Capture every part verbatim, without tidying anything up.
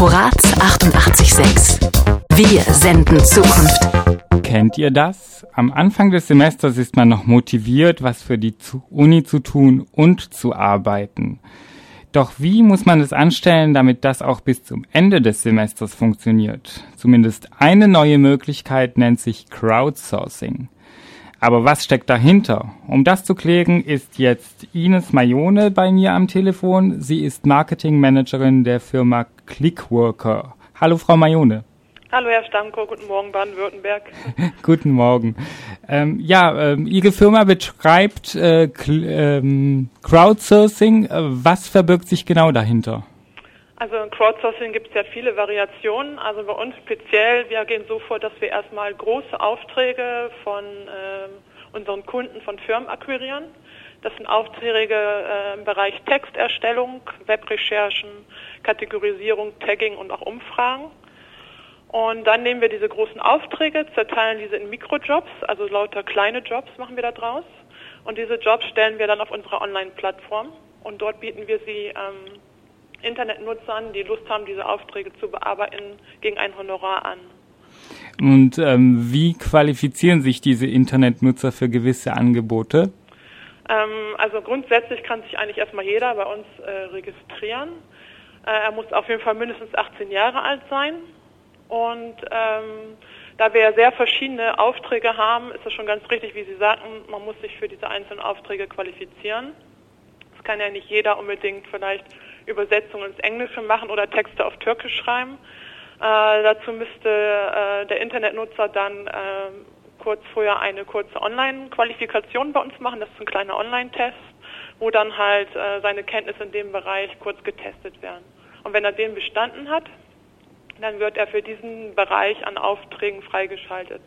Vorrats achtundachtzig Komma sechs. Wir senden Zukunft. Kennt ihr das? Am Anfang des Semesters ist man noch motiviert, was für die Uni zu tun und zu arbeiten. Doch wie muss man es anstellen, damit das auch bis zum Ende des Semesters funktioniert? Zumindest eine neue Möglichkeit nennt sich Crowdsourcing. Aber was steckt dahinter? Um das zu klären, ist jetzt Ines Majone bei mir am Telefon. Sie ist Marketingmanagerin der Firma Clickworker. Hallo Frau Majone. Hallo Herr Stamko, guten Morgen Baden-Württemberg. Guten Morgen. Ähm, ja, ähm, Ihre Firma betreibt äh, Cl- ähm, Crowdsourcing. Äh, was verbirgt sich genau dahinter? Also in Crowdsourcing gibt es ja viele Variationen. Also bei uns speziell, wir gehen so vor, dass wir erstmal große Aufträge von äh, unseren Kunden, von Firmen akquirieren. Das sind Aufträge äh, im Bereich Texterstellung, Webrecherchen, Kategorisierung, Tagging und auch Umfragen. Und dann nehmen wir diese großen Aufträge, zerteilen diese in Mikrojobs, also lauter kleine Jobs machen wir da draus. Und diese Jobs stellen wir dann auf unsere Online-Plattform. Und dort bieten wir sie ähm, Internetnutzern, die Lust haben, diese Aufträge zu bearbeiten, gegen ein Honorar an. Und ähm, wie qualifizieren sich diese Internetnutzer für gewisse Angebote? Ähm, also grundsätzlich kann sich eigentlich erstmal jeder bei uns äh, registrieren. Äh, er muss auf jeden Fall mindestens achtzehn Jahre alt sein. Und ähm, da wir ja sehr verschiedene Aufträge haben, ist es schon ganz richtig, wie Sie sagten, man muss sich für diese einzelnen Aufträge qualifizieren. Das kann ja nicht jeder unbedingt vielleicht Übersetzungen ins Englische machen oder Texte auf Türkisch schreiben. Äh, dazu müsste äh, der Internetnutzer dann äh, kurz vorher eine kurze Online-Qualifikation bei uns machen. Das ist ein kleiner Online-Test, wo dann halt äh, seine Kenntnisse in dem Bereich kurz getestet werden. Und wenn er den bestanden hat, dann wird er für diesen Bereich an Aufträgen freigeschaltet.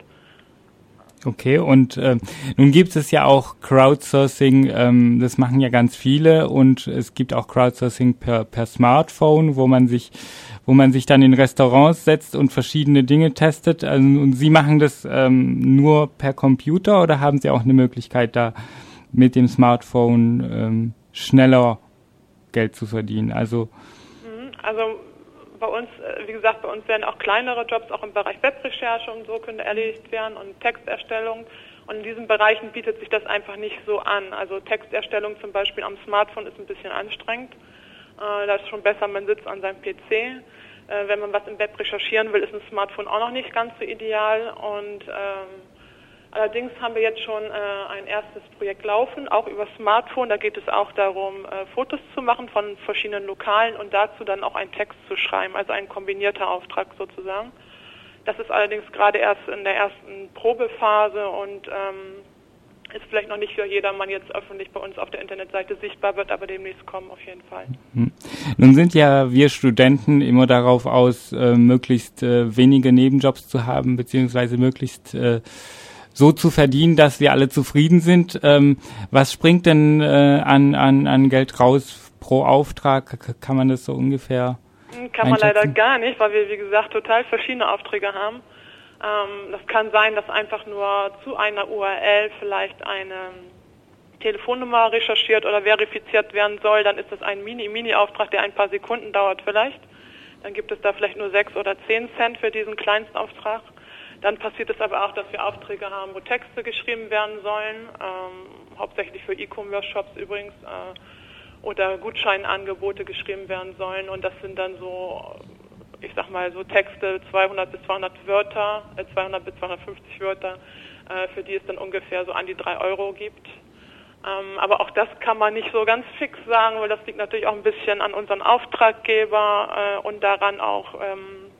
Okay, und äh, nun gibt es ja auch Crowdsourcing, ähm, das machen ja ganz viele, und es gibt auch Crowdsourcing per, per Smartphone, wo man sich wo man sich dann in Restaurants setzt und verschiedene Dinge testet. Also, und Sie machen das ähm, nur per Computer, oder haben Sie auch eine Möglichkeit, da mit dem Smartphone ähm, schneller Geld zu verdienen? Also, also bei uns, wie gesagt, bei uns werden auch kleinere Jobs auch im Bereich Webrecherche und so können erledigt werden und Texterstellung. Und in diesen Bereichen bietet sich das einfach nicht so an. Also Texterstellung zum Beispiel am Smartphone ist ein bisschen anstrengend. Äh, da ist schon besser, man sitzt an seinem P C. Äh, wenn man was im Web recherchieren will, ist ein Smartphone auch noch nicht ganz so ideal. Und ähm, allerdings haben wir jetzt schon äh, ein erstes Projekt laufen, auch über Smartphone. Da geht es auch darum, äh, Fotos zu machen von verschiedenen Lokalen und dazu dann auch einen Text zu schreiben, also ein kombinierter Auftrag sozusagen. Das ist allerdings gerade erst in der ersten Probephase und ähm, ist vielleicht noch nicht für jedermann jetzt öffentlich bei uns auf der Internetseite sichtbar, wird aber demnächst kommen auf jeden Fall. Hm. Nun sind ja wir Studenten immer darauf aus, äh, möglichst äh, wenige Nebenjobs zu haben, beziehungsweise möglichst äh, so zu verdienen, dass wir alle zufrieden sind. Ähm, was springt denn äh, an, an, an Geld raus pro Auftrag? K- kann man das so ungefähr Kann man leider gar nicht, weil wir, wie gesagt, total verschiedene Aufträge haben. Ähm, das kann sein, dass einfach nur zu einer U R L vielleicht eine Telefonnummer recherchiert oder verifiziert werden soll. Dann ist das ein Mini-Mini-Auftrag, der ein paar Sekunden dauert vielleicht. Dann gibt es da vielleicht nur sechs oder zehn Cent für diesen Kleinstauftrag. Dann passiert es aber auch, dass wir Aufträge haben, wo Texte geschrieben werden sollen, ähm, hauptsächlich für E-Commerce-Shops übrigens, äh, oder Gutscheinangebote geschrieben werden sollen. Und das sind dann so, ich sag mal, so Texte, zweihundert bis zweihundert Wörter, äh, zweihundert bis zweihundertfünfzig Wörter, äh, für die es dann ungefähr so an die drei Euro gibt. Ähm, aber auch das kann man nicht so ganz fix sagen, weil das liegt natürlich auch ein bisschen an unseren Auftraggeber äh, und daran auch, ähm,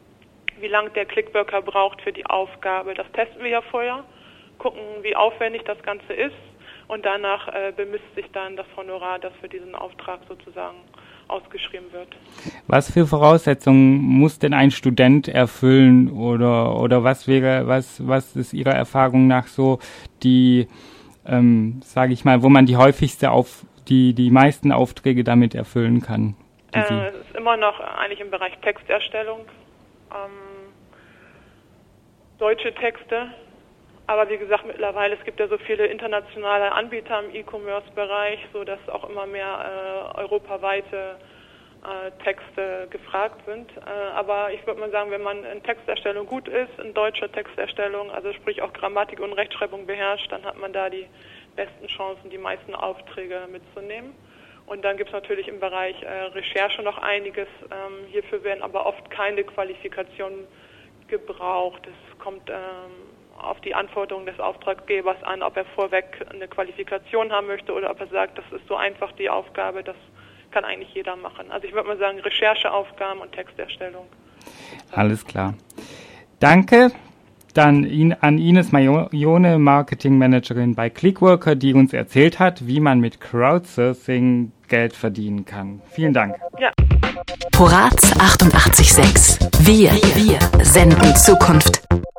wie lange der Clickworker braucht für die Aufgabe. Das testen wir ja vorher, gucken, wie aufwendig das Ganze ist und danach äh, bemisst sich dann das Honorar, das für diesen Auftrag sozusagen ausgeschrieben wird. Was für Voraussetzungen muss denn ein Student erfüllen oder oder was wäre, was was ist Ihrer Erfahrung nach so die, ähm, sage ich mal, wo man die häufigste auf die die meisten Aufträge damit erfüllen kann? Äh, es ist immer noch eigentlich im Bereich Texterstellung. Ähm, deutsche Texte, aber wie gesagt, mittlerweile, es gibt ja so viele internationale Anbieter im E-Commerce-Bereich, so dass auch immer mehr äh, europaweite äh, Texte gefragt sind. Äh, aber ich würde mal sagen, wenn man in Texterstellung gut ist, in deutscher Texterstellung, also sprich auch Grammatik und Rechtschreibung beherrscht, dann hat man da die besten Chancen, die meisten Aufträge mitzunehmen. Und dann gibt es natürlich im Bereich äh, Recherche noch einiges. Ähm, hierfür werden aber oft keine Qualifikationen gebraucht. Es kommt ähm, auf die Anforderungen des Auftraggebers an, ob er vorweg eine Qualifikation haben möchte oder ob er sagt, das ist so einfach die Aufgabe, das kann eigentlich jeder machen. Also ich würde mal sagen, Rechercheaufgaben und Texterstellung. Alles klar. Danke dann an Ines Majone, Marketingmanagerin bei Clickworker, die uns erzählt hat, wie man mit Crowdsourcing Geld verdienen kann. Vielen Dank. Ja. Horaz achtundachtzig Komma sechs. Wir, wir senden Zukunft.